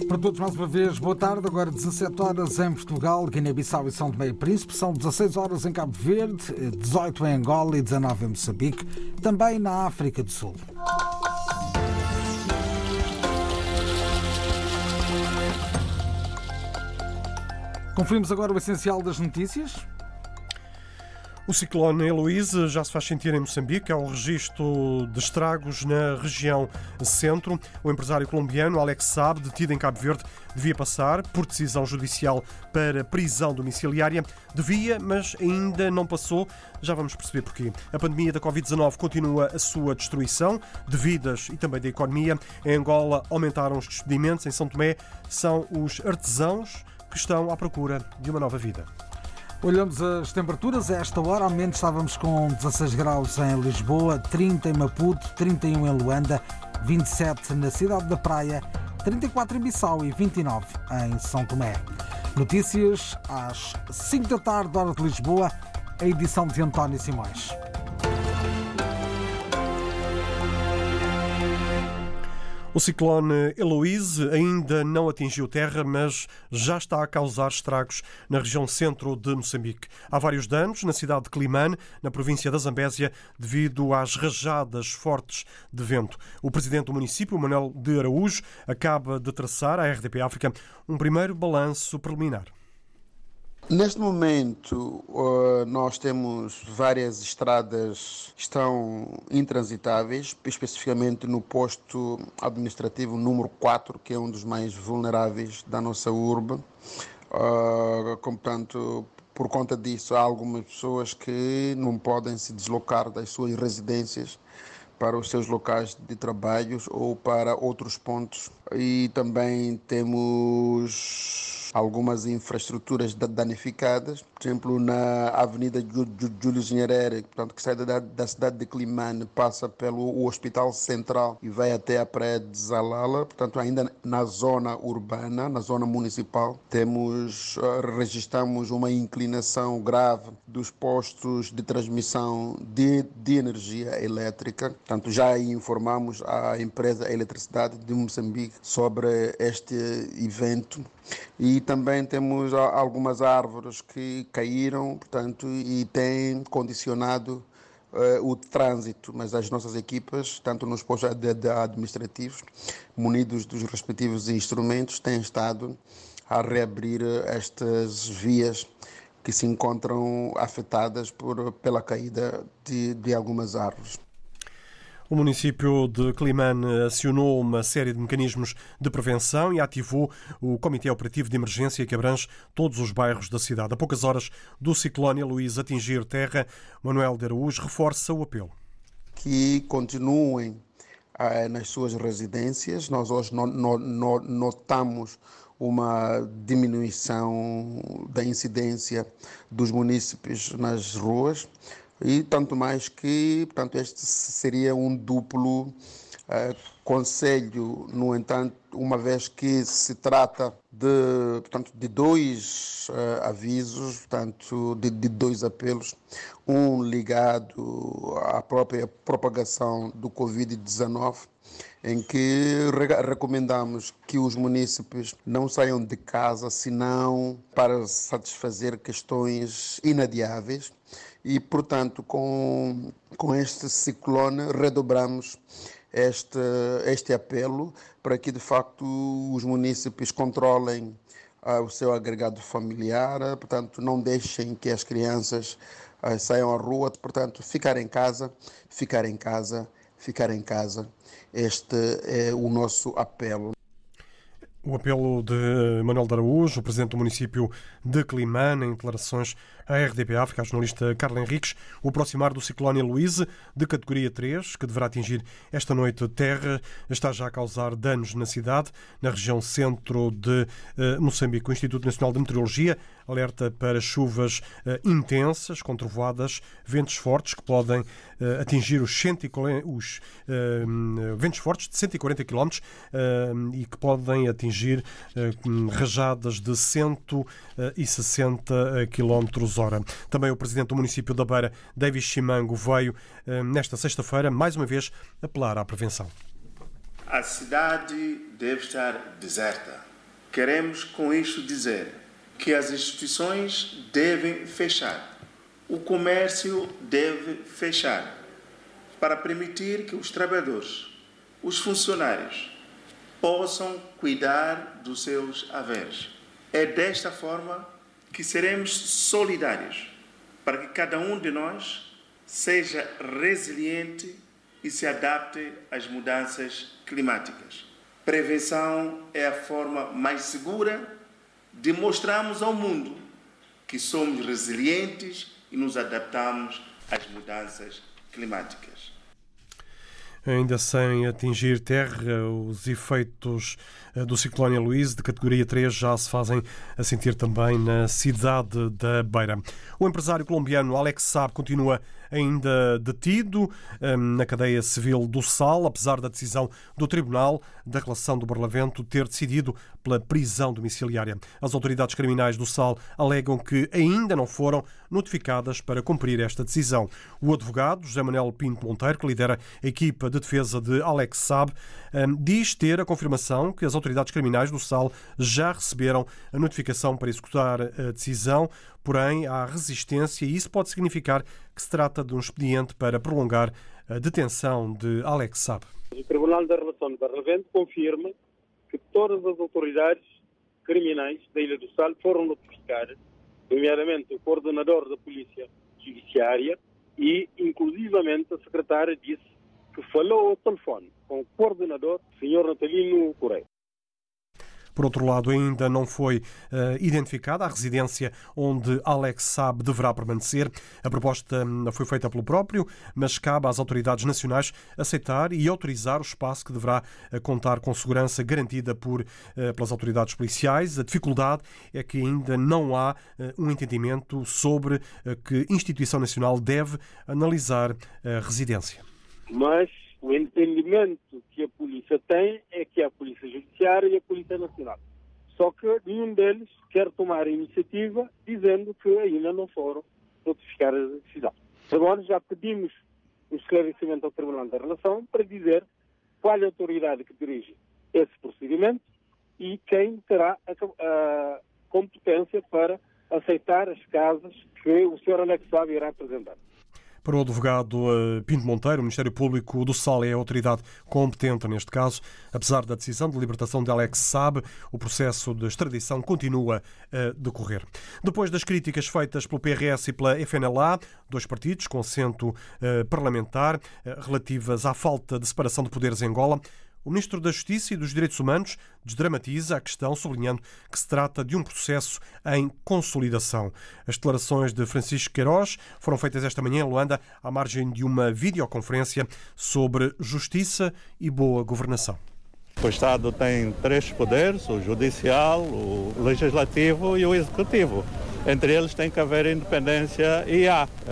Para todos, mais uma vez, boa tarde. Agora 17 horas em Portugal, Guiné-Bissau e São Tomé e Príncipe. São 16 horas em Cabo Verde, 18 em Angola e 19 em Moçambique. Também na África do Sul. Conferimos agora o essencial das notícias. O ciclone Heloise já se faz sentir em Moçambique. Há o registro de estragos na região centro. O empresário colombiano Alex Saab, detido em Cabo Verde, devia passar, por decisão judicial, para prisão domiciliária. Devia, mas ainda não passou. Já vamos perceber porquê. A pandemia da Covid-19 continua a sua destruição de vidas e também da economia. Em Angola aumentaram os despedimentos. Em São Tomé são os artesãos que estão à procura de uma nova vida. Olhamos as temperaturas. A esta hora, ao menos, estávamos com 16 graus em Lisboa, 30 em Maputo, 31 em Luanda, 27 na Cidade da Praia, 34 em Bissau e 29 em São Tomé. Notícias às 5 da tarde, hora de Lisboa, a edição de António Simões. O ciclone Heloise ainda não atingiu terra, mas já está a causar estragos na região centro de Moçambique. Há vários danos na cidade de Climane, na província da Zambésia, devido às rajadas fortes de vento. O presidente do município, Manuel de Araújo, acaba de traçar à RDP África um primeiro balanço preliminar. Neste momento, nós temos várias estradas que estão intransitáveis, especificamente no posto administrativo número 4, que é um dos mais vulneráveis da nossa urbe. Portanto, por conta disso, há algumas pessoas que não podem se deslocar das suas residências para os seus locais de trabalho ou para outros pontos. E também temos algumas infraestruturas danificadas, por exemplo, na Avenida Júlio Nyerere, portanto, que sai da cidade de Climane, passa pelo Hospital Central e vai até a Praia de Zalala. Portanto, ainda na zona urbana, na zona municipal, registramos uma inclinação grave dos postos de transmissão de energia elétrica. Portanto, já informamos a empresa Eletricidade de Moçambique sobre este evento. E também temos algumas árvores que caíram, portanto, e têm condicionado o trânsito, mas as nossas equipas, tanto nos postos administrativos, munidos dos respectivos instrumentos, têm estado a reabrir estas vias que se encontram afetadas pela caída de algumas árvores. O município de Climane acionou uma série de mecanismos de prevenção e ativou o Comitê Operativo de Emergência que abrange todos os bairros da cidade. A poucas horas do ciclone Heloise atingir terra, Manuel de Araújo reforça o apelo. Que continuem nas suas residências. Nós hoje notamos uma diminuição da incidência dos munícipes nas ruas. E tanto mais que, portanto, este seria um duplo conselho, no entanto, uma vez que se trata de dois avisos, portanto, de dois apelos, um ligado à própria propagação do Covid-19, em que recomendamos que os munícipes não saiam de casa senão para satisfazer questões inadiáveis. E, portanto, com este ciclone, redobramos este apelo para que, de facto, os munícipes controlem o seu agregado familiar, portanto, não deixem que as crianças saiam à rua, portanto, ficar em casa. Este é o nosso apelo. O apelo de Manuel de Araújo, o presidente do município de Climane, em declarações à RDP África, a jornalista Carla Henriques. O aproximar do ciclone Heloise, de categoria 3, que deverá atingir esta noite terra, está já a causar danos na cidade, na região centro de Moçambique. O Instituto Nacional de Meteorologia alerta para chuvas intensas, com trovoadas, ventos fortes que podem atingir os ventos fortes de 140 km e que podem atingir rajadas de 160 km/h. Também o presidente do município da Beira, Davis Chimango, veio nesta sexta-feira mais uma vez apelar à prevenção. A cidade deve estar deserta. Queremos com isto dizer que as instituições devem fechar, o comércio deve fechar, para permitir que os trabalhadores, os funcionários, possam cuidar dos seus haveres. É desta forma que seremos solidários, para que cada um de nós seja resiliente e se adapte às mudanças climáticas. Prevenção é a forma mais segura de mostrarmos ao mundo que somos resilientes e nos adaptamos às mudanças climáticas. Ainda sem atingir terra, os efeitos do ciclone Eloise de categoria 3 já se fazem a sentir também na cidade da Beira. O empresário colombiano Alex Saab continua ainda detido na cadeia civil do Sal, apesar da decisão do Tribunal da Relação do Barlavento ter decidido pela prisão domiciliária. As autoridades criminais do Sal alegam que ainda não foram notificadas para cumprir esta decisão. O advogado José Manuel Pinto Monteiro, que lidera a equipa de defesa de Alex Saab, diz ter a confirmação que as autoridades criminais do Sal já receberam a notificação para executar a decisão, porém há resistência e isso pode significar que se trata de um expediente para prolongar a detenção de Alex Saab. O Tribunal da Relação do Barlavento confirma que todas as autoridades criminais da Ilha do Sal foram notificadas, nomeadamente o coordenador da Polícia Judiciária e, inclusivamente, a secretária disse que falou ao telefone com o coordenador, o Sr. Natalino Correia. Por outro lado, ainda não foi identificada a residência onde Alex Saab deverá permanecer. A proposta foi feita pelo próprio, mas cabe às autoridades nacionais aceitar e autorizar o espaço que deverá contar com segurança garantida pelas autoridades policiais. A dificuldade é que ainda não há um entendimento sobre que instituição nacional deve analisar a residência. Mas o entendimento que a polícia tem é que é a Polícia Judiciária e a Polícia Nacional. Só que nenhum deles quer tomar a iniciativa dizendo que ainda não foram notificar a decisão. Agora já pedimos um esclarecimento ao Tribunal da Relação para dizer qual é a autoridade que dirige esse procedimento e quem terá a competência para aceitar as causas que o Sr. Alex Saab irá apresentar. Para o advogado Pinto Monteiro, o Ministério Público do Sal é a autoridade competente neste caso. Apesar da decisão de libertação de Alex Saab, o processo de extradição continua a decorrer. Depois das críticas feitas pelo PRS e pela FNLA, dois partidos com assento parlamentar, relativas à falta de separação de poderes em Angola, o Ministro da Justiça e dos Direitos Humanos desdramatiza a questão, sublinhando que se trata de um processo em consolidação. As declarações de Francisco Queiroz foram feitas esta manhã em Luanda, à margem de uma videoconferência sobre justiça e boa governação. O Estado tem três poderes, o judicial, o legislativo e o executivo. Entre eles tem que haver independência e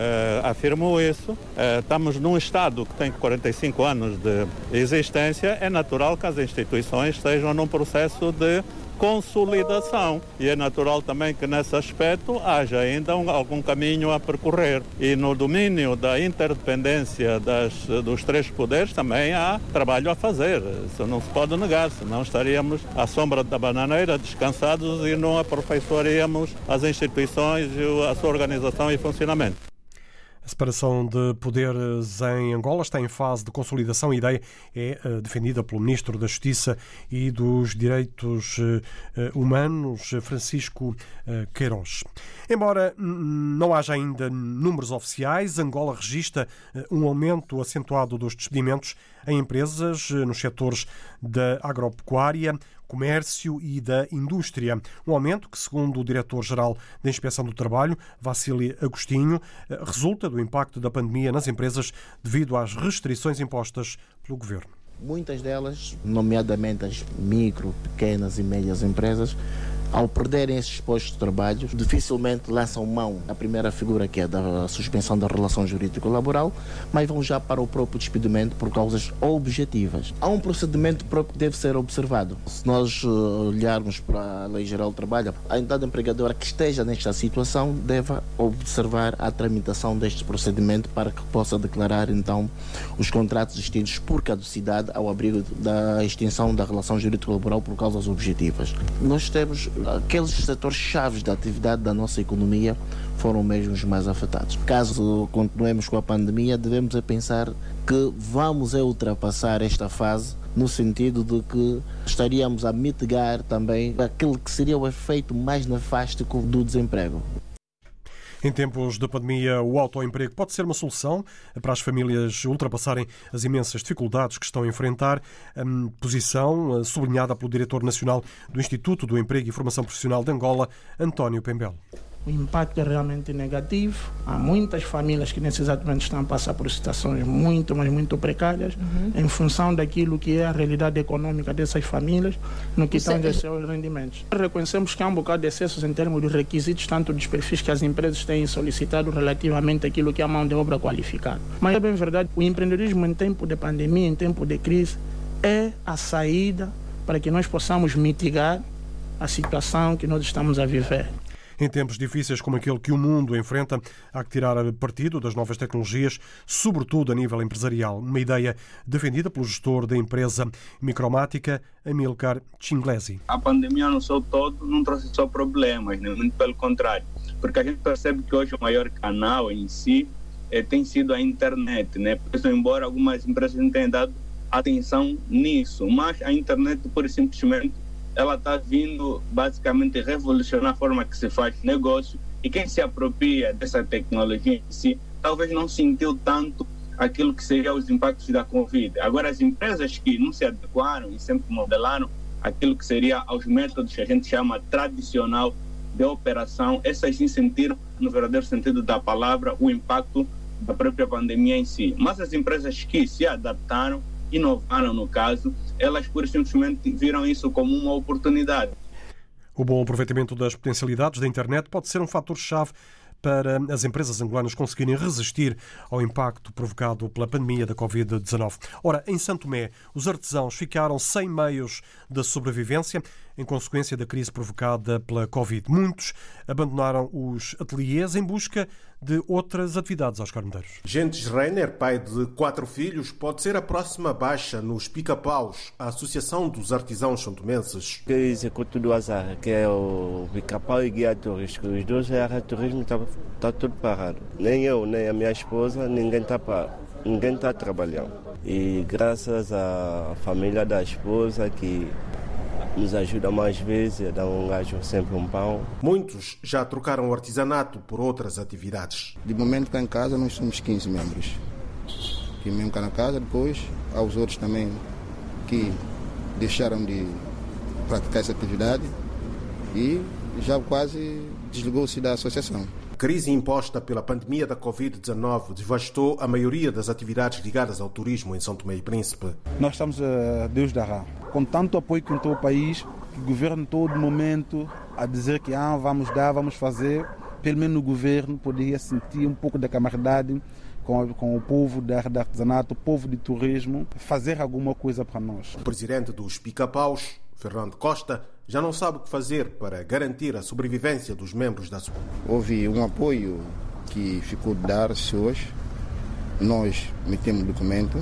afirmo isso. Estamos num Estado que tem 45 anos de existência. É natural que as instituições estejam num processo de consolidação e é natural também que nesse aspecto haja ainda algum caminho a percorrer e no domínio da interdependência dos três poderes também há trabalho a fazer, isso não se pode negar, senão estaríamos à sombra da bananeira descansados e não aperfeiçoaríamos as instituições, a sua organização e funcionamento. A separação de poderes em Angola está em fase de consolidação. A ideia é defendida pelo Ministro da Justiça e dos Direitos Humanos, Francisco Queiroz. Embora não haja ainda números oficiais, Angola registra um aumento acentuado dos despedimentos em empresas nos setores da agropecuária, comércio e da indústria. Um aumento que, segundo o Diretor-Geral da Inspeção do Trabalho, Vassili Agostinho, resulta do impacto da pandemia nas empresas devido às restrições impostas pelo Governo. Muitas delas, nomeadamente as micro, pequenas e médias empresas, Ao perderem esses postos de trabalho, dificilmente lançam mão à primeira figura, que é da suspensão da relação jurídico-laboral, mas vão já para o próprio despedimento por causas objetivas. Há um procedimento próprio que deve ser observado. Se nós olharmos para a Lei Geral do Trabalho, a entidade empregadora que esteja nesta situação deve observar a tramitação deste procedimento para que possa declarar, então, os contratos extintos por caducidade ao abrigo da extinção da relação jurídico-laboral por causas objetivas. Nós temos aqueles setores chaves da atividade da nossa economia foram mesmo os mais afetados. Caso continuemos com a pandemia, devemos pensar que vamos ultrapassar esta fase no sentido de que estaríamos a mitigar também aquele que seria o efeito mais nefasto do desemprego. Em tempos de pandemia, o autoemprego pode ser uma solução para as famílias ultrapassarem as imensas dificuldades que estão a enfrentar. Posição sublinhada pelo diretor nacional do Instituto do Emprego e Formação Profissional de Angola, António Pembelo. O impacto é realmente negativo. Há muitas famílias que nesse exato momento estão a passar por situações muito, mas muito precárias, em função daquilo que é a realidade econômica dessas famílias, no que tange aos seus rendimentos. Reconhecemos que há um bocado de excessos em termos de requisitos, tanto dos perfis que as empresas têm solicitado relativamente àquilo que é a mão de obra qualificada. Mas é bem verdade, o empreendedorismo em tempo de pandemia, em tempo de crise, é a saída para que nós possamos mitigar a situação que nós estamos a viver. Em tempos difíceis como aquele que o mundo enfrenta, há que tirar partido das novas tecnologias, sobretudo a nível empresarial. Uma ideia defendida pelo gestor da empresa Micromática, Amilcar Chinglesi. A pandemia não trouxe só problemas, né? Muito pelo contrário, porque a gente percebe que hoje o maior canal em si tem sido a internet, né? Por isso, embora algumas empresas não tenham dado atenção nisso, mas a internet, por simplesmente, ela está vindo basicamente revolucionar a forma que se faz negócio, e quem se apropria dessa tecnologia em si talvez não sentiu tanto aquilo que seriam os impactos da Covid. Agora, as empresas que não se adequaram e sempre modelaram aquilo que seria aos métodos que a gente chama tradicional de operação, essas sim sentiram, no verdadeiro sentido da palavra, o impacto da própria pandemia em si. Mas as empresas que se adaptaram, inovaram no caso, elas por simplesmente viram isso como uma oportunidade. O bom aproveitamento das potencialidades da internet pode ser um fator-chave para as empresas angolanas conseguirem resistir ao impacto provocado pela pandemia da Covid-19. Ora, em São Tomé, os artesãos ficaram sem meios de sobrevivência em consequência da crise provocada pela Covid. Muitos abandonaram os ateliês em busca de outras atividades. Oscar Medeiros. Gentes Reiner, pai de 4 filhos, pode ser a próxima baixa nos Pica-Paus, a Associação dos Artesãos Santomenses. Que executo do azar, que é o Pica-Pau e Guia Turístico. Os dois áreas de turismo está tudo parado. Nem eu, nem a minha esposa, ninguém está trabalhando. E graças à família da esposa que nos ajuda mais vezes, dá um gajo sempre um pão. Muitos já trocaram o artesanato por outras atividades. De momento cá em casa nós somos 15 membros. E mesmo cá na casa, depois há os outros também que deixaram de praticar essa atividade e já quase desligou-se da associação. A crise imposta pela pandemia da Covid-19 devastou a maioria das atividades ligadas ao turismo em São Tomé e Príncipe. Nós estamos a Deus dará. Com tanto apoio que entrou o país, que o governo todo momento a dizer que vamos dar, vamos fazer, pelo menos o governo poderia sentir um pouco da camaradagem com o povo da artesanato, o povo de turismo, fazer alguma coisa para nós. O presidente dos Pica-Paus, Fernando Costa, já não sabe o que fazer para garantir a sobrevivência dos membros da associação. Houve um apoio que ficou de dar-se hoje. Nós metemos o documento,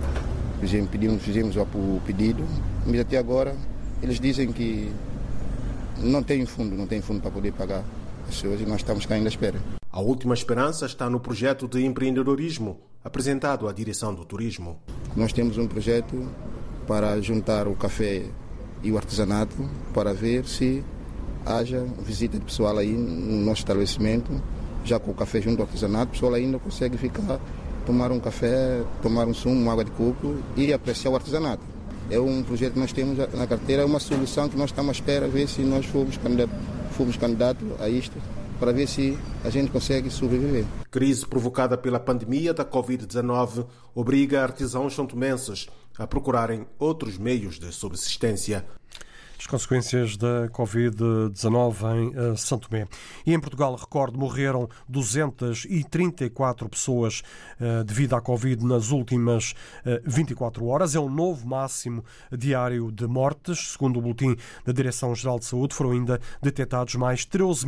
fizemos o pedido, mas até agora eles dizem que não tem fundo para poder pagar as pessoas e nós estamos cá ainda à espera. A última esperança está no projeto de empreendedorismo apresentado à direção do turismo. Nós temos um projeto para juntar o café e o artesanato para ver se haja visita de pessoal aí no nosso estabelecimento, já com o café junto ao artesanato, o pessoal ainda consegue ficar, tomar um café, tomar um sumo, uma água de coco e apreciar o artesanato. É um projeto que nós temos na carteira, é uma solução que nós estamos à espera, ver se nós fomos candidatos a isto, para ver se a gente consegue sobreviver. Crise provocada pela pandemia da Covid-19 obriga artesãos santomenses a procurarem outros meios de subsistência. consequências da Covid-19 em São Tomé. E em Portugal, recordo, morreram 234 pessoas devido à Covid nas últimas 24 horas. É um novo máximo diário de mortes. Segundo o boletim da Direção-Geral de Saúde, foram ainda detectados mais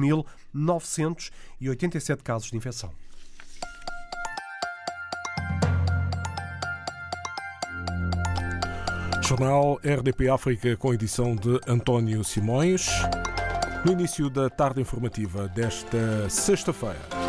13.987 casos de infecção. Jornal RDP África com edição de António Simões. No início da tarde informativa desta sexta-feira.